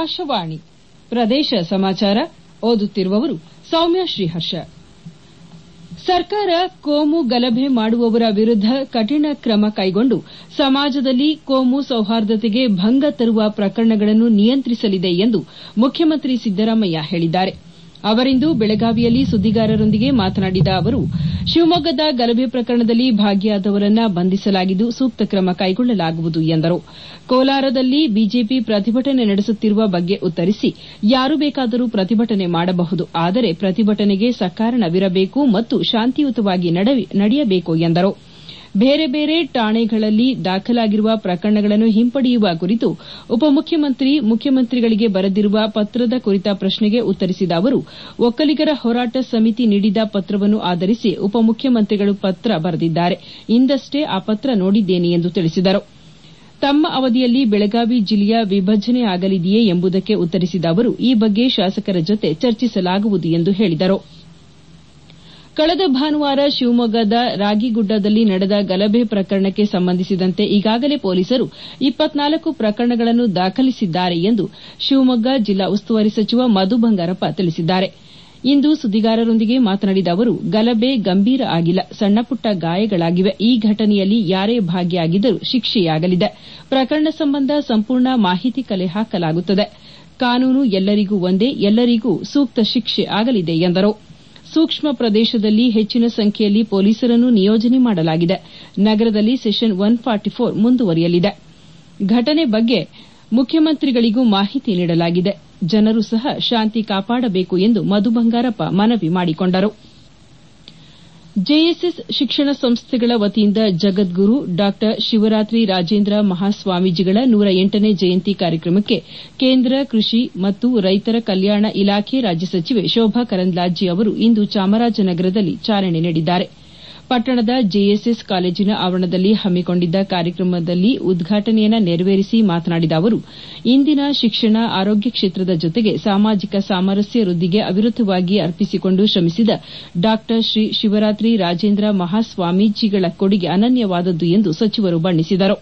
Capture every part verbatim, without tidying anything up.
ಆಕಾಶವಾಣಿ ಪ್ರದೇಶ ಸಮಾಚಾರ ಓದುತ್ತಿರುವವರು ಸೌಮ್ಯ ಶ್ರೀಹರ್ಷ. ಸರ್ಕಾರ ಕೋಮು ಗಲಭೆ ಮಾಡುವವರ ವಿರುದ್ದ ಕಠಿಣ ಕ್ರಮ ಕೈಗೊಂಡು ಸಮಾಜದಲ್ಲಿ ಕೋಮು ಸೌಹಾರ್ದತೆಗೆ ಭಂಗ ತರುವ ಪ್ರಕರಣಗಳನ್ನು ನಿಯಂತ್ರಿಸಲಿದೆ ಎಂದು ಮುಖ್ಯಮಂತ್ರಿ ಸಿದ್ದರಾಮಯ್ಯ ಹೇಳಿದ್ದಾರೆ. ಅವರಿಂದು ಬೆಳಗಾವಿಯಲ್ಲಿ ಸುದ್ದಿಗಾರರೊಂದಿಗೆ ಮಾತನಾಡಿದ ಅವರು, ಶಿವಮೊಗ್ಗದ ಗಲಭೆ ಪ್ರಕರಣದಲ್ಲಿ ಭಾಗಿಯಾದವರನ್ನು ಬಂಧಿಸಲಾಗಿದ್ದು ಸೂಕ್ತ ಕ್ರಮ ಕೈಗೊಳ್ಳಲಾಗುವುದು ಎಂದರು. ಕೋಲಾರದಲ್ಲಿ ಬಿಜೆಪಿ ಪ್ರತಿಭಟನೆ ನಡೆಸುತ್ತಿರುವ ಬಗ್ಗೆ ಉತ್ತರಿಸಿ, ಯಾರು ಬೇಕಾದರೂ ಪ್ರತಿಭಟನೆ ಮಾಡಬಹುದು, ಆದರೆ ಪ್ರತಿಭಟನೆಗೆ ಸಕಾರಣವಿರಬೇಕು ಮತ್ತು ಶಾಂತಿಯುತವಾಗಿ ನಡೆಯಬೇಕು ಎಂದರು. ಬೇರೆ ಬೇರೆ ಠಾಣೆಗಳಲ್ಲಿ ದಾಖಲಾಗಿರುವ ಪ್ರಕರಣಗಳನ್ನು ಹಿಂಪಡೆಯುವ ಕುರಿತು ಉಪಮುಖ್ಯಮಂತ್ರಿ ಮುಖ್ಯಮಂತ್ರಿಗಳಿಗೆ ಬರೆದಿರುವ ಪತ್ರದ ಕುರಿತ ಪ್ರಶ್ನೆಗೆ ಉತ್ತರಿಸಿದ ಅವರು, ಒಕ್ಕಲಿಗರ ಹೋರಾಟ ಸಮಿತಿ ನೀಡಿದ ಪತ್ರವನ್ನು ಆಧರಿಸಿ ಉಪಮುಖ್ಯಮಂತ್ರಿಗಳು ಪತ್ರ ಬರೆದಿದ್ದಾರೆ. ಇಂದಷ್ಟೇ ಆ ಪತ್ರ ನೋಡಿದ್ದೇನೆ ಎಂದು ತಿಳಿಸಿದರು. ತಮ್ಮ ಅವಧಿಯಲ್ಲಿ ಬೆಳಗಾವಿ ಜಿಲ್ಲೆಯ ವಿಭಜನೆ ಆಗಲಿದೆಯೇ ಎಂಬುದಕ್ಕೆ ಉತ್ತರಿಸಿದ ಅವರು, ಈ ಬಗ್ಗೆ ಶಾಸಕರ ಜೊತೆ ಚರ್ಚಿಸಲಾಗುವುದು ಎಂದು ಹೇಳಿದರು. ಕಳೆದ ಭಾನುವಾರ ಶಿವಮೊಗ್ಗದ ರಾಗಿಗುಡ್ಡದಲ್ಲಿ ನಡೆದ ಗಲಭೆ ಪ್ರಕರಣಕ್ಕೆ ಸಂಬಂಧಿಸಿದಂತೆ ಈಗಾಗಲೇ ಪೊಲೀಸರು ಇಪ್ಪತ್ನಾಲ್ಕು ಪ್ರಕರಣಗಳನ್ನು ದಾಖಲಿಸಿದ್ದಾರೆ ಎಂದು ಶಿವಮೊಗ್ಗ ಜಿಲ್ಲಾ ಉಸ್ತುವಾರಿ ಸಚಿವ ಮಧು ಬಂಗಾರಪ್ಪ ತಿಳಿಸಿದ್ದಾರೆ. ಇಂದು ಸುದ್ದಿಗಾರರೊಂದಿಗೆ ಮಾತನಾಡಿದ ಅವರು, ಗಲಭೆ ಗಂಭೀರ ಆಗಿಲ್ಲ, ಸಣ್ಣಪುಟ್ಟ ಗಾಯಗಳಾಗಿವೆ. ಈ ಘಟನೆಯಲ್ಲಿ ಯಾರೇ ಭಾಗಿಯಾಗಿದ್ದರೂ ಶಿಕ್ಷೆಯಾಗಲಿದೆ. ಪ್ರಕರಣ ಸಂಬಂಧ ಸಂಪೂರ್ಣ ಮಾಹಿತಿ ಕಲೆ ಹಾಕಲಾಗುತ್ತದೆ. ಕಾನೂನು ಎಲ್ಲರಿಗೂ ಒಂದೇ, ಎಲ್ಲರಿಗೂ ಸೂಕ್ತ ಶಿಕ್ಷೆ ಆಗಲಿದೆ ಎಂದರು. ಸೂಕ್ಷ್ಮ ಪ್ರದೇಶದಲ್ಲಿ ಹೆಚ್ಚಿನ ಸಂಖ್ಯೆಯಲ್ಲಿ ಪೊಲೀಸರನ್ನು ನಿಯೋಜನೆ ಮಾಡಲಾಗಿದೆ. ನಗರದಲ್ಲಿ ಸೆಷನ್ ಒನ್ ಫಾರ್ಟಿ ಫೋರ್ ಮುಂದುವರಿಯಲಿದೆ. ಘಟನೆ ಬಗ್ಗೆ ಮುಖ್ಯಮಂತ್ರಿಗಳಿಗೂ ಮಾಹಿತಿ ನೀಡಲಾಗಿದೆ. ಜನರು ಸಹ ಶಾಂತಿ ಕಾಪಾಡಬೇಕು ಎಂದು ಮಧು ಬಂಗಾರಪ್ಪ ಮನವಿ ಮಾಡಿಕೊಂಡರು. ಜೆಎಸ್ಎಸ್ ಶಿಕ್ಷಣ ಸಂಸ್ಥೆಗಳ ವತಿಯಿಂದ ಜಗದ್ಗುರು ಡಾ ಶಿವರಾತ್ರಿ ರಾಜೇಂದ್ರ ಮಹಾಸ್ವಾಮೀಜಿಗಳ ನೂರ ಎಂಟನೇ ಜಯಂತಿ ಕಾರ್ಯಕ್ರಮಕ್ಕೆ ಕೇಂದ್ರ ಕೃಷಿ ಮತ್ತು ರೈತರ ಕಲ್ಯಾಣ ಇಲಾಖೆ ರಾಜ್ಯ ಸಚಿವೆ ಶೋಭಾ ಕರಂದ್ಲಾಜೆ ಅವರು ಇಂದು ಚಾಮರಾಜನಗರದಲ್ಲಿ ಚಾಲನೆ ನೀಡಿದ್ದಾರೆ. ಪಟ್ಟಣದ ಜೆಎಸ್ಎಸ್ ಕಾಲೇಜಿನ ಆವರಣದಲ್ಲಿ ಹಮ್ಮಿಕೊಂಡಿದ್ದ ಕಾರ್ಯಕ್ರಮದಲ್ಲಿ ಉದ್ಘಾಟನೆಯನ್ನು ನೆರವೇರಿಸಿ ಮಾತನಾಡಿದ ಅವರು, ಇಂದಿನ ಶಿಕ್ಷಣ ಆರೋಗ್ಯ ಕ್ಷೇತ್ರದ ಜೊತೆಗೆ ಸಾಮಾಜಿಕ ಸಾಮರಸ್ಯ ವೃದ್ದಿಗೆ ಅವಿರತವಾಗಿ ಅರ್ಪಿಸಿಕೊಂಡು ಶ್ರಮಿಸಿದ ಡಾ ಶ್ರೀ ಶಿವರಾತ್ರಿ ರಾಜೇಂದ್ರ ಮಹಾಸ್ವಾಮೀಜಿಗಳ ಕೊಡುಗೆ ಅನನ್ಯವಾದದ್ದು ಎಂದು ಸಚಿವರು ಬಣ್ಣಿಸಿದರು.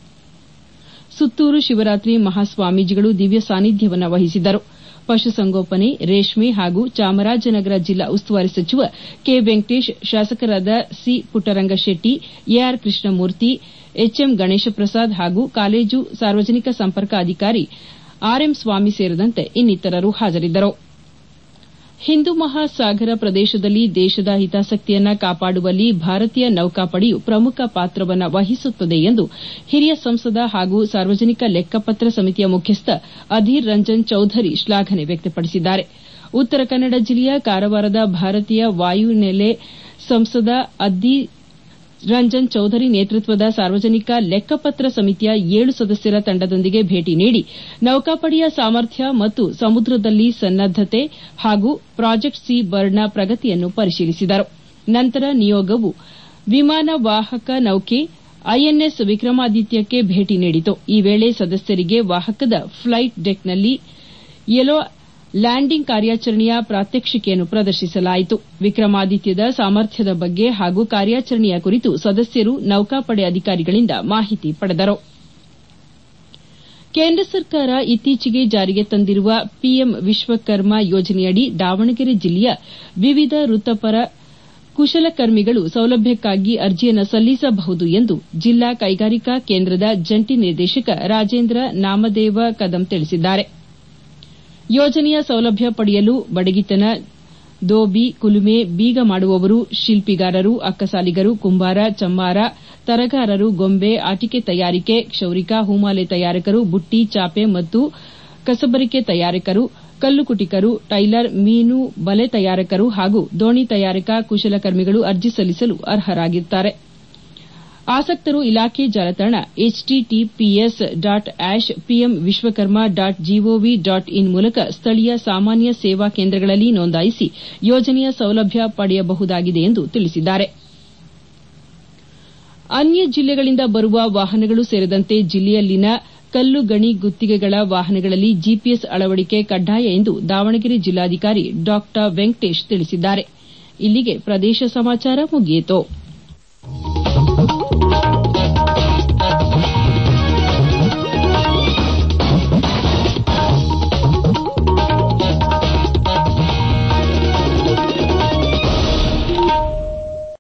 ಸುತ್ತೂರು ಶಿವರಾತ್ರಿ ಮಹಾಸ್ವಾಮೀಜಿಗಳು ದಿವ್ಯ ಸಾನ್ನಿಧ್ಯವನ್ನು ವಹಿಸಿದ್ದರು. ಪಶುಸಂಗೋಪನೆ, ರೇಷ್ಮೆ ಹಾಗೂ ಚಾಮರಾಜನಗರ ಜಿಲ್ಲಾ ಉಸ್ತುವಾರಿ ಸಚಿವ ಕೆ ವೆಂಕಟೇಶ್, ಶಾಸಕರಾದ C Puttarangashetty, AR Krishnamurthy, HM Ganeshprasad ಹಾಗೂ ಕಾಲೇಜು ಸಾರ್ವಜನಿಕ ಸಂಪರ್ಕ ಅಧಿಕಾರಿ ಆರ್ಎಂ ಸ್ವಾಮಿ ಸೇರಿದಂತೆ ಇನ್ನಿತರರು ಹಾಜರಿದ್ದರು. ಹಿಂದೂ ಮಹಾಸಾಗರ ಪ್ರದೇಶದಲ್ಲಿ ದೇಶದ ಹಿತಾಸಕ್ತಿಯನ್ನು ಕಾಪಾಡುವಲ್ಲಿ ಭಾರತೀಯ ನೌಕಾಪಡೆಯು ಪ್ರಮುಖ ಪಾತ್ರವನ್ನು ವಹಿಸುತ್ತದೆ ಎಂದು ಹಿರಿಯ ಸಂಸದ ಹಾಗೂ ಸಾರ್ವಜನಿಕ ಲೆಕ್ಕಪತ್ರ ಸಮಿತಿಯ ಮುಖ್ಯಸ್ಥ ಅಧೀರ್ ರಂಜನ್ ಚೌಧರಿ ಶ್ಲಾಘನೆ ವ್ಯಕ್ತಪಡಿಸಿದ್ದಾರೆ. ಉತ್ತರ ಕನ್ನಡ ಜಿಲ್ಲೆಯ ಕಾರವಾರದ ಭಾರತೀಯ ವಾಯುನೆಲೆ ಸಂಸದ ಅಧೀರ್ ರಂಜನ್ ಚೌಧರಿ ನೇತೃತ್ವದ ಸಾರ್ವಜನಿಕ ಲೆಕ್ಕಪತ್ರ ಸಮಿತಿಯ ಏಳು ಸದಸ್ಯರ ತಂಡದೊಂದಿಗೆ ಭೇಟಿ ನೀಡಿ ನೌಕಾಪಡೆಯ ಸಾಮರ್ಥ್ಯ ಮತ್ತು ಸಮುದ್ರದಲ್ಲಿ ಸನ್ನದ್ದತೆ ಹಾಗೂ ಪ್ರಾಜೆಕ್ಟ್ ಸಿ ಬರ್ಡ್ನ ಪ್ರಗತಿಯನ್ನು ಪರಿಶೀಲಿಸಿದರು. ನಂತರ ನಿಯೋಗವು ವಿಮಾನ ವಾಹಕ ನೌಕೆ ಐಎನ್ಎಸ್ ವಿಕ್ರಮಾದಿತ್ಯಕ್ಕೆ ಭೇಟಿ ನೀಡಿತು. ಈ ವೇಳೆ ಸದಸ್ಯರಿಗೆ ವಾಹಕದ ಫ್ಲೈಟ್ ಡೆಕ್ನಲ್ಲಿ ಯೆಲೋ ಲ್ಯಾಂಡಿಂಗ್ ಕಾರ್ಯಾಚರಣೆಯ ಪ್ರಾತ್ಯಕ್ಷಿಕೆಯನ್ನು ಪ್ರದರ್ಶಿಸಲಾಯಿತು. ವಿಕ್ರಮಾದಿತ್ಯದ ಸಾಮರ್ಥ್ಯದ ಬಗ್ಗೆ ಹಾಗೂ ಕಾರ್ಯಾಚರಣೆಯ ಕುರಿತು ಸದಸ್ಯರು ನೌಕಾಪಡೆ ಅಧಿಕಾರಿಗಳಿಂದ ಮಾಹಿತಿ ಪಡೆದರು. ಕೇಂದ್ರ ಸರ್ಕಾರ ಇತ್ತೀಚೆಗೆ ಜಾರಿಗೆ ತಂದಿರುವ ಪಿಎಂ ವಿಶ್ವಕರ್ಮ ಯೋಜನೆಯಡಿ ದಾವಣಗೆರೆ ಜಿಲ್ಲೆಯ ವಿವಿಧ ವೃತ್ತಿಪರ ಕುಶಲಕರ್ಮಿಗಳು ಸೌಲಭ್ಯಕ್ಕಾಗಿ ಅರ್ಜಿಯನ್ನು ಸಲ್ಲಿಸಬಹುದು ಎಂದು ಜಿಲ್ಲಾ ಕೈಗಾರಿಕಾ ಕೇಂದ್ರದ ಜಂಟಿ ನಿರ್ದೇಶಕ ರಾಜೇಂದ್ರ ನಾಮದೇವ ಕದಂ ತಿಳಿಸಿದ್ದಾರೆ. ಯೋಜನೆಯ ಸೌಲಭ್ಯ ಪಡೆಯಲು ಬಡಗಿತನ, ದೋಬಿ, ಕುಲುಮೆ, ಬೀಗ ಮಾಡುವವರು, ಶಿಲ್ಪಿಗಾರರು, ಅಕ್ಕಸಾಲಿಗರು, ಕುಂಬಾರ, ಚಮ್ಮಾರ, ತರಗಾರರು, ಗೊಂಬೆ, ಆಟಿಕೆ ತಯಾರಿಕೆ, ಕ್ಷೌರಿಕ, ಹೂಮಾಲೆ ತಯಾರಕರು, ಬುಟ್ಟಿ, ಚಾಪೆ ಮತ್ತು ಕಸಬರಿಕೆ ತಯಾರಕರು, ಕಲ್ಲುಕುಟಿಕರು, ಟೈಲರ್, ಮೀನು ಬಲೆ ತಯಾರಕರು ಹಾಗೂ ದೋಣಿ ತಯಾರಕ ಕುಶಲಕರ್ಮಿಗಳು ಅರ್ಜಿ ಸಲ್ಲಿಸಲು ಅರ್ಹರಾಗಿರುತ್ತಾರೆ. ಆಸಕ್ತರು ಇಲಾಖೆ ಜಾಲತಾಣ ಎಚ್ಟಿಟಿಪಿಎಸ್ ಡಾಟ್ ಆಶ್ PM Vishwakarma dot GOV dot in ಮೂಲಕ ಸ್ಥಳೀಯ ಸಾಮಾನ್ಯ ಸೇವಾ ಕೇಂದ್ರಗಳಲ್ಲಿ ನೋಂದಾಯಿಸಿ ಯೋಜನೆಯ ಸೌಲಭ್ಯ ಪಡೆಯಬಹುದಾಗಿದೆ ಎಂದು ತಿಳಿಸಿದ್ದಾರೆ. ಅನ್ಯ ಜಿಲ್ಲೆಗಳಿಂದ ಬರುವ ವಾಹನಗಳು ಸೇರಿದಂತೆ ಜಿಲ್ಲೆಯಲ್ಲಿನ ಕಲ್ಲು ಗಣಿ ಗುತ್ತಿಗೆಗಳ ವಾಹನಗಳಲ್ಲಿ ಜಿಪಿಎಸ್ ಅಳವಡಿಕೆ ಕಡ್ಡಾಯ ಎಂದು ದಾವಣಗೆರೆ ಜಿಲ್ಲಾಧಿಕಾರಿ ಡಾ ವೆಂಕಟೇಶ್ ತಿಳಿಸಿದ್ದಾರೆ. ಇಲ್ಲಿಗೆ ಪ್ರದೇಶ ಸಮಾಚಾರ ಮುಗಿಯಿತು.